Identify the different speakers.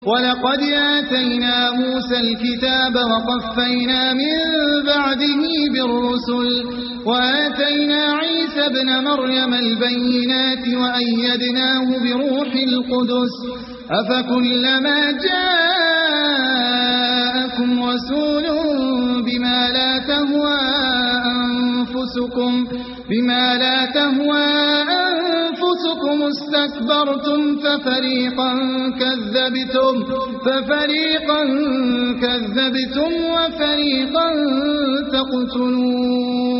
Speaker 1: ولقد آتينا موسى الكتاب وقفينا من بعده بالرسل وآتينا عيسى ابن مريم البينات وأيدناه بروح القدس أفكلما جاءكم رسول بما لا تهوى أنفسكم استكبرتم ففريقا كذبتم وفريقا تقتلون